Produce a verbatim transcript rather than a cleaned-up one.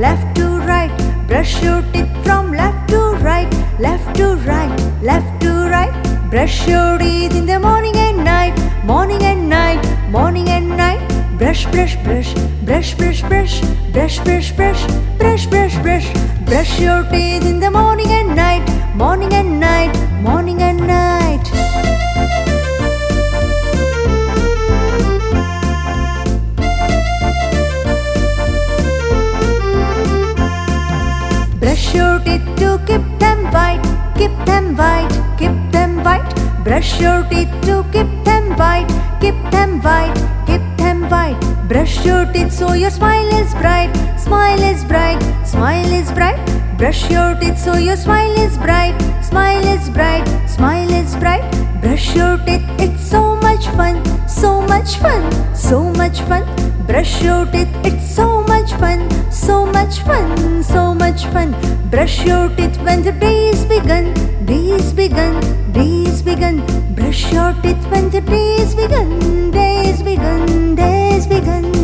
left to right. Brush your teeth from left to right, left to right, left to right. Brush your teeth in the morning and night, morning and night, morning and night. Brush, brush, brush, brush, brush, brush, brush, brush, brush, brush, brush, brush. Brush your teeth in the morning and night, morning and night, morning and night. Brush your teeth to keep them white, keep them white, keep them white. Brush your teeth to keep them white, keep them white, keep them white. Brush your teeth so your smile is bright, smile is bright, smile is bright. Brush your teeth so your smile is bright, smile is bright, smile is bright. Brush your teeth, it's so much fun, so much fun, so much fun. Brush your teeth, it's so much fun, so much fun, so much fun. Brush your teeth when the day is begun, day is begun, day is begun. Brush your teeth when the day is begun, day is begun, day is begun.